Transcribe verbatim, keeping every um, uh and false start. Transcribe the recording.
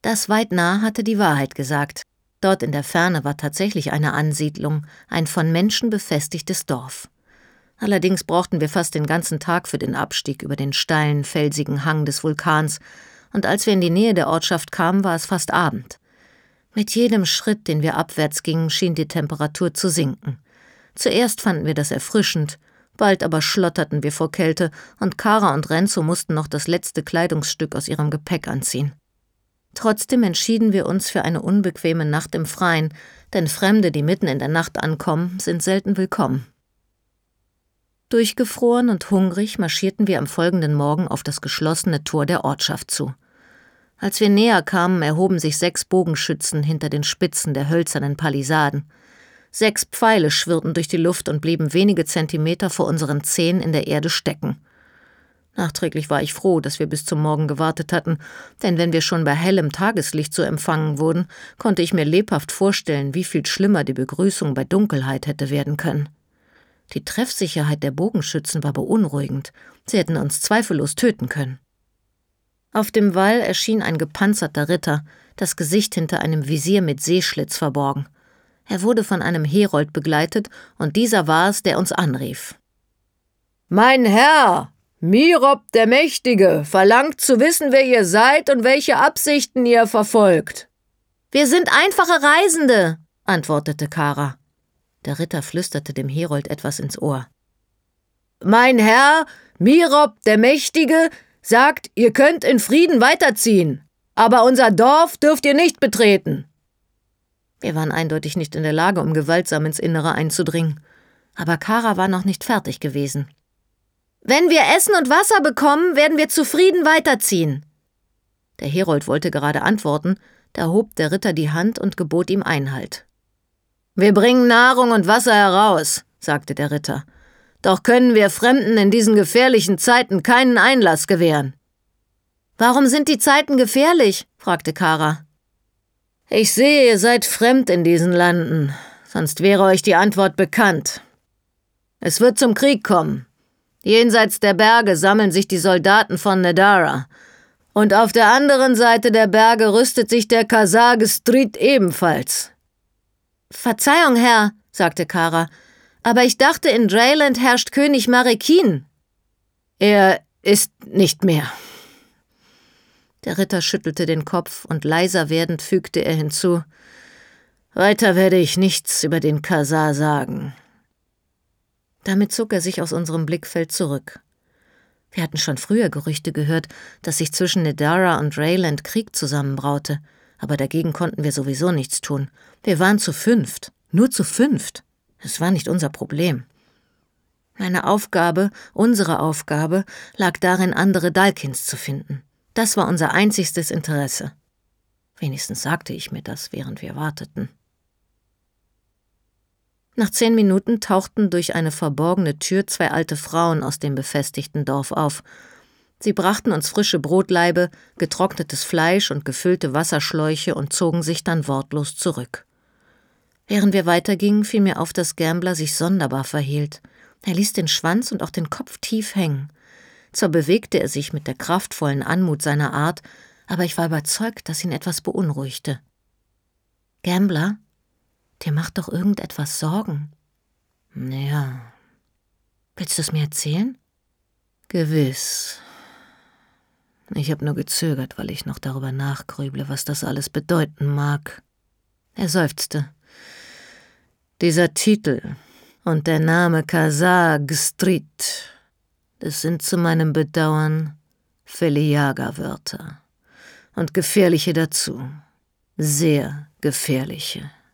Das weit nah hatte die Wahrheit gesagt. Dort in der Ferne war tatsächlich eine Ansiedlung, ein von Menschen befestigtes Dorf. Allerdings brauchten wir fast den ganzen Tag für den Abstieg über den steilen, felsigen Hang des Vulkans, und als wir in die Nähe der Ortschaft kamen, war es fast Abend. Mit jedem Schritt, den wir abwärts gingen, schien die Temperatur zu sinken. Zuerst fanden wir das erfrischend, bald aber schlotterten wir vor Kälte, und Kara und Renzo mussten noch das letzte Kleidungsstück aus ihrem Gepäck anziehen. Trotzdem entschieden wir uns für eine unbequeme Nacht im Freien, denn Fremde, die mitten in der Nacht ankommen, sind selten willkommen. Durchgefroren und hungrig marschierten wir am folgenden Morgen auf das geschlossene Tor der Ortschaft zu. Als wir näher kamen, erhoben sich sechs Bogenschützen hinter den Spitzen der hölzernen Palisaden. Sechs Pfeile schwirrten durch die Luft und blieben wenige Zentimeter vor unseren Zehen in der Erde stecken. Nachträglich war ich froh, dass wir bis zum Morgen gewartet hatten, denn wenn wir schon bei hellem Tageslicht so empfangen wurden, konnte ich mir lebhaft vorstellen, wie viel schlimmer die Begrüßung bei Dunkelheit hätte werden können. Die Treffsicherheit der Bogenschützen war beunruhigend. Sie hätten uns zweifellos töten können. Auf dem Wall erschien ein gepanzerter Ritter, das Gesicht hinter einem Visier mit Seeschlitz verborgen. Er wurde von einem Herold begleitet, und dieser war es, der uns anrief. »Mein Herr, Mirob der Mächtige, verlangt zu wissen, wer ihr seid und welche Absichten ihr verfolgt.« »Wir sind einfache Reisende«, antwortete Kara. Der Ritter flüsterte dem Herold etwas ins Ohr. »Mein Herr, Mirob der Mächtige, sagt, ihr könnt in Frieden weiterziehen, aber unser Dorf dürft ihr nicht betreten.« Wir waren eindeutig nicht in der Lage, um gewaltsam ins Innere einzudringen. Aber Kara war noch nicht fertig gewesen. »Wenn wir Essen und Wasser bekommen, werden wir zufrieden weiterziehen.« Der Herold wollte gerade antworten, da hob der Ritter die Hand und gebot ihm Einhalt. »Wir bringen Nahrung und Wasser heraus«, sagte der Ritter. »Doch können wir Fremden in diesen gefährlichen Zeiten keinen Einlass gewähren.« »Warum sind die Zeiten gefährlich?« fragte Kara. »Ich sehe, ihr seid fremd in diesen Landen, sonst wäre euch die Antwort bekannt. Es wird zum Krieg kommen. Jenseits der Berge sammeln sich die Soldaten von Nedara, und auf der anderen Seite der Berge rüstet sich der Khazar Gstrit ebenfalls.« »Verzeihung, Herr«, sagte Kara, »aber ich dachte, in Drayland herrscht König Marekin.« »Er ist nicht mehr.« Der Ritter schüttelte den Kopf, und leiser werdend fügte er hinzu, »Weiter werde ich nichts über den Khazar sagen.« Damit zog er sich aus unserem Blickfeld zurück. Wir hatten schon früher Gerüchte gehört, dass sich zwischen Nedara und Drayland Krieg zusammenbraute, aber dagegen konnten wir sowieso nichts tun. Wir waren zu fünft, nur zu fünft. Es war nicht unser Problem. Meine Aufgabe, unsere Aufgabe, lag darin, andere Dalkins zu finden. Das war unser einzigstes Interesse. Wenigstens sagte ich mir das, während wir warteten. Nach zehn Minuten tauchten durch eine verborgene Tür zwei alte Frauen aus dem befestigten Dorf auf. Sie brachten uns frische Brotlaibe, getrocknetes Fleisch und gefüllte Wasserschläuche und zogen sich dann wortlos zurück. Während wir weitergingen, fiel mir auf, dass Gambler sich sonderbar verhielt. Er ließ den Schwanz und auch den Kopf tief hängen. Zwar bewegte er sich mit der kraftvollen Anmut seiner Art, aber ich war überzeugt, dass ihn etwas beunruhigte. »Gambler, dir macht doch irgendetwas Sorgen.« »Ja.« »Willst du es mir erzählen?« »Gewiss. Ich habe nur gezögert, weil ich noch darüber nachgrüble, was das alles bedeuten mag.« Er seufzte. »Dieser Titel und der Name Khazar Gstrit, das sind zu meinem Bedauern Feliaga-Wörter. Und gefährliche dazu. Sehr gefährliche.«